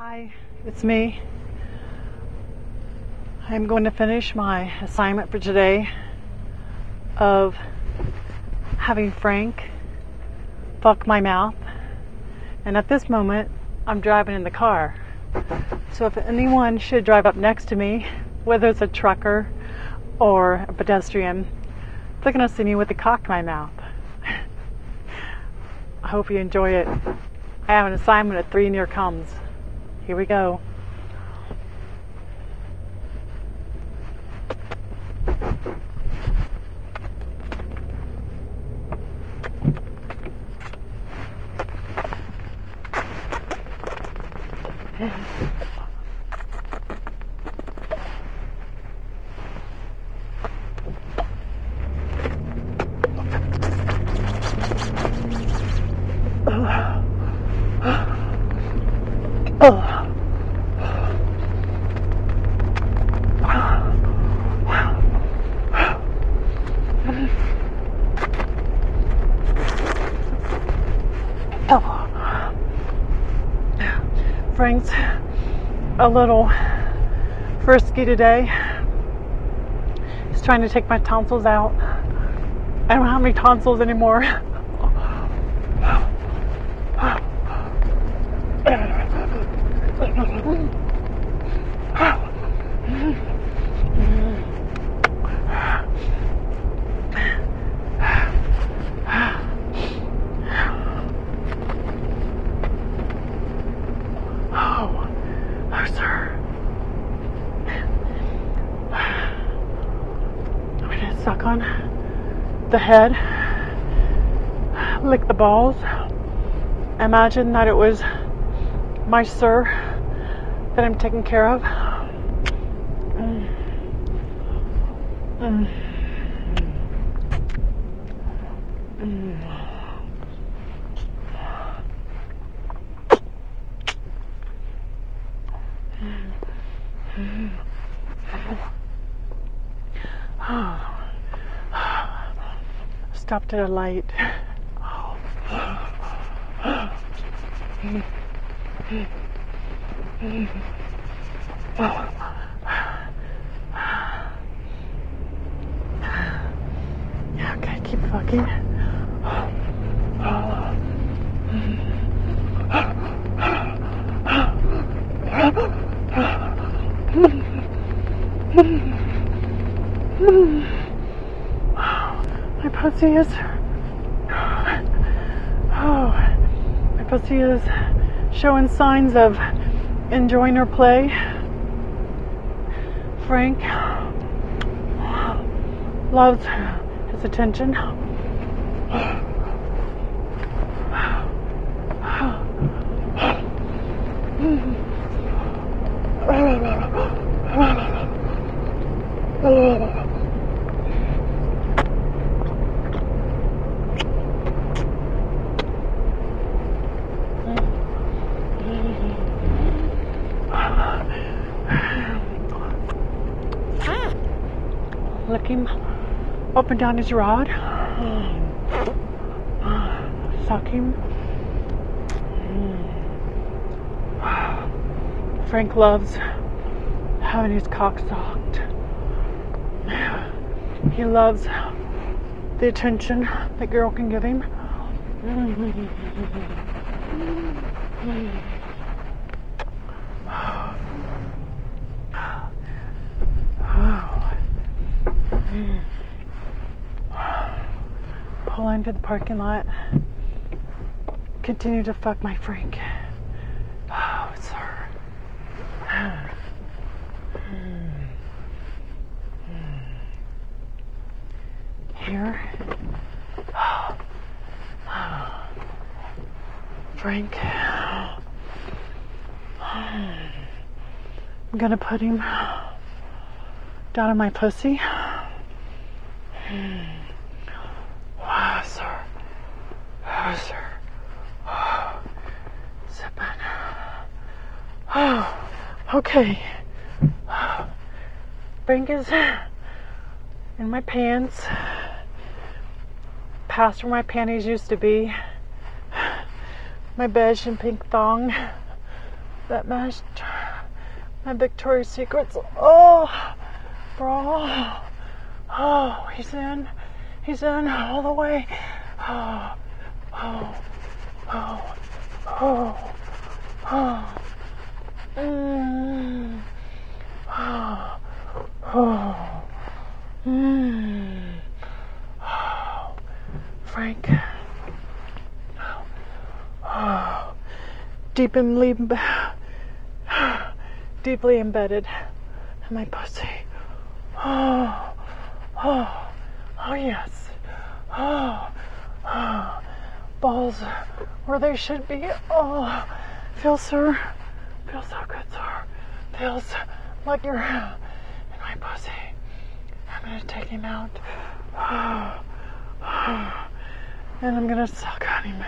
Hi, it's me. I'm going to finish my assignment for today of having Frank fuck my mouth. And at this moment, I'm driving in the car. So if anyone should drive up next to me, whether it's a trucker or a pedestrian, they're going to see me with the cock in my mouth. I hope you enjoy it. I have an assignment at 3 near comes. Here we go. Frank's a little frisky today. He's trying to take my tonsils out. I don't have any tonsils anymore. Oh, sir. I'm gonna suck on the head, lick the balls. Imagine that it was my sir that I'm taking care of. Stopped at a light. Okay, keep fucking. My pussy is showing signs of enjoying her play. Frank loves his attention. Lick him up and down his rod. Suck him. Frank loves having his cock sucked. He loves the attention that girl can give him. Pull into the parking lot. Continue to fuck my Frank. Oh, it's her. Here. Frank. I'm gonna put him down on my pussy. Wow, sir. Oh, sir. Oh, sipping. Oh, okay. Frank is in my pants. Past where my panties used to be. My beige and pink thong. that matched my Victoria's Secrets. Oh, bro. Oh, he's in. He's in all the way. Oh, oh, oh, oh, oh. Oh, oh, oh. Frank. Oh, deeply embedded in my pussy. Oh, oh, oh yes. Oh, oh, balls where they should be. Oh, feels so good, sir. Feels like you're in my pussy. I'm gonna take him out. Oh, oh, and I'm gonna suck on him.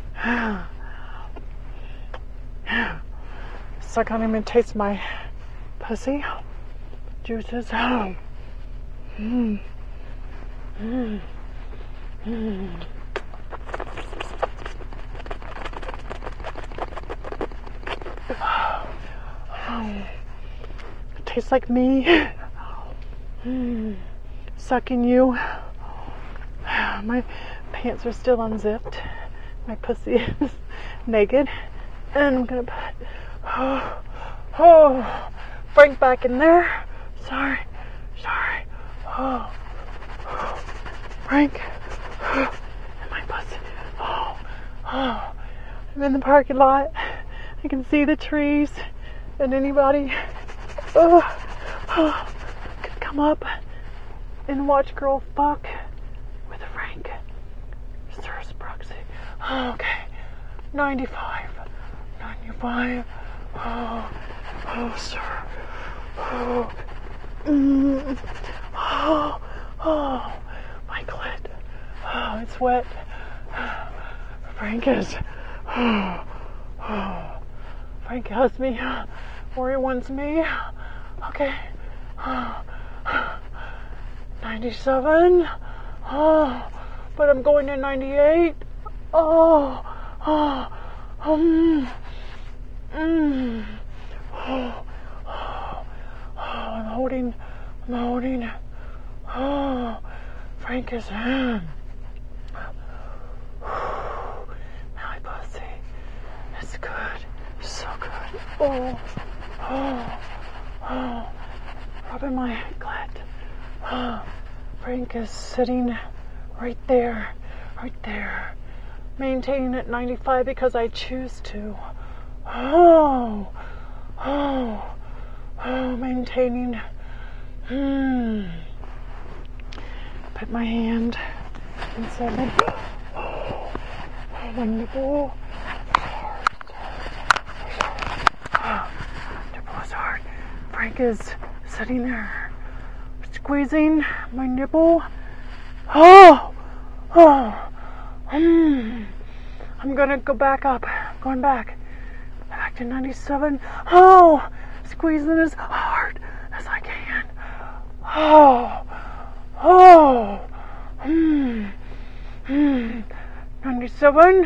Suck on him and taste my pussy juices. Oh. It tastes like me. Sucking you. My pants are still unzipped. My pussy is naked. And I'm gonna put Frank back in there. Sorry. Frank. And my pussy. I'm in the parking lot. I can see the trees. And anybody could come up and watch girl fuck with Frank. Sir's proxy. Okay. 95. Oh, sir. Oh, my clit. Oh, it's wet. Frank has me where he wants me. Okay. 97. Oh, but I'm going to 98. I'm holding. Oh, Frank is in. My pussy. It's good. So good. Rubbing my clit. Frank is sitting right there. Maintaining at 95 because I choose to. Maintaining. Put my hand inside my nipple. Nipple is hard. Frank is sitting there, squeezing my nipple. I'm gonna go back up. Going back to 97. Squeezing as hard as I can. 97.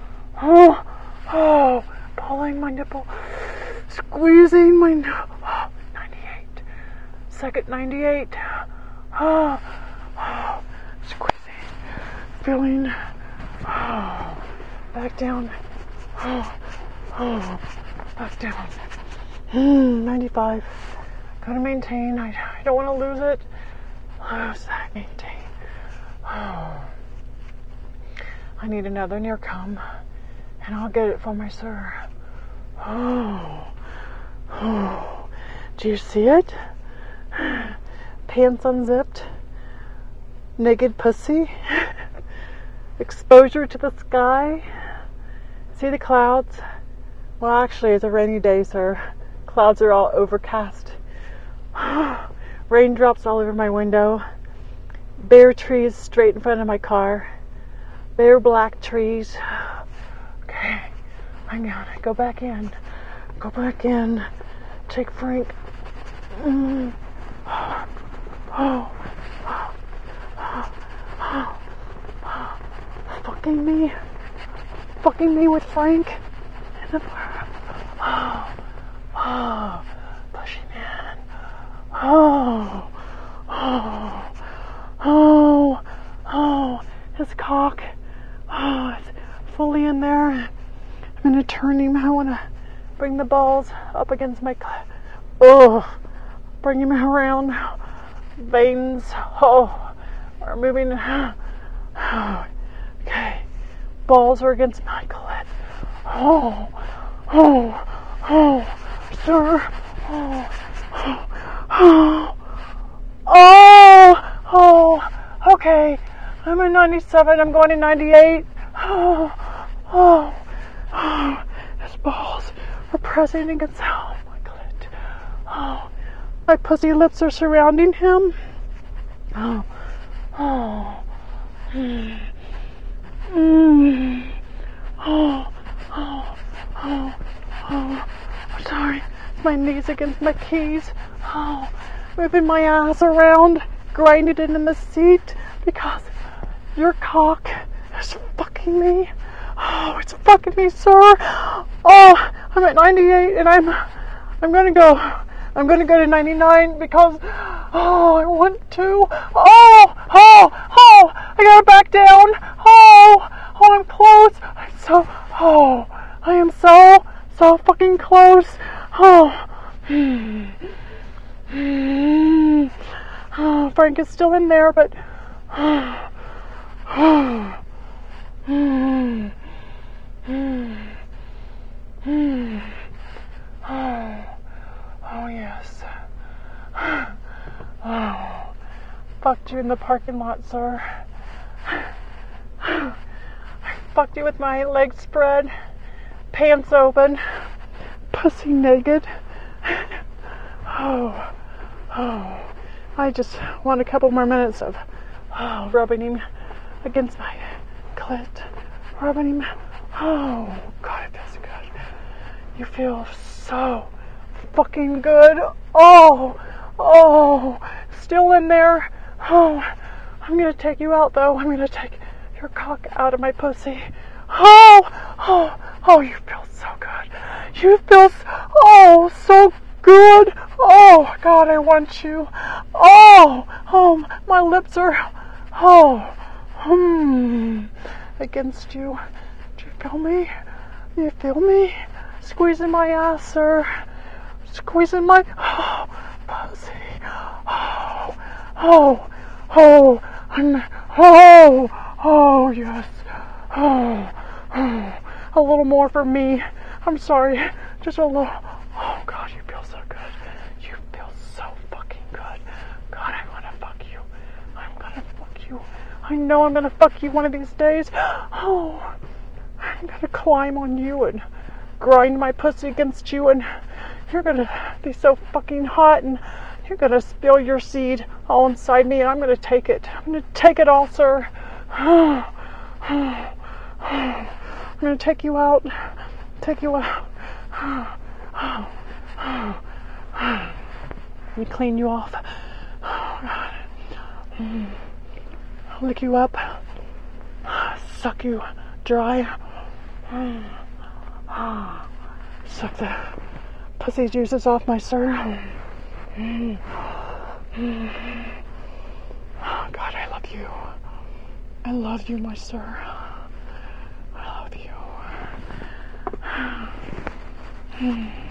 Pulling my nipple, squeezing my nipple. 98. Second 98. Squeezing, feeling. Back down. Back down. 95. Gotta maintain. I don't want to lose it. Maintain. I need another near come, and I'll get it for my sir. Do you see it? Pants unzipped. Naked pussy. Exposure to the sky. See the clouds? Well, actually, it's a rainy day, sir. Clouds are all overcast. Raindrops all over my window. Bare trees straight in front of my car. Bare black trees. Okay, I'm gonna go back in. Take Frank. Fucking me with Frank. turn him. I want to bring the balls up against my clit. Oh, bring him around. Veins. Oh, are moving. Okay. Balls are against my clit. Oh, sir. Okay. I'm in 97. I'm going to 98. His balls are pressing against my clit. My pussy lips are surrounding him. I'm sorry. My knees against my keys. Moving my ass around, grinding it in the seat because your cock is fucking me. Oh, it's fucking me, sir. Oh, I'm at 98 and I'm gonna go. I'm gonna go to 99 because I want to. I gotta back down. I'm close. I am so fucking close. Frank is still in there, but yes. Fucked you in the parking lot, sir. I fucked you with my legs spread, pants open, pussy naked. I just want a couple more minutes of rubbing him against my clit. Rubbing him. Oh, God, it feels good. You feel so fucking good. Still in there. I'm gonna take you out, though. I'm gonna take your cock out of my pussy. You feel so good. You feel so good. Oh, God, I want you. My lips are, against you. Do you feel me? You feel me? Squeezing my ass, sir. Squeezing my, pussy. Yes. A little more for me. I'm sorry. Just a little. Oh, God, you feel so good. You feel so fucking good. God, I want to fuck you. I'm gonna fuck you. I know I'm gonna fuck you one of these days. I'm gonna climb on you and grind my pussy against you, and you're gonna be so fucking hot, and you're gonna spill your seed all inside me, and I'm gonna take it. I'm gonna take it all, sir. I'm gonna take you out. Take you out. Let me clean you off. I'll lick you up. Suck you dry. Suck the pussy juices off my sir. God, I love you. I love you, my sir. I love you.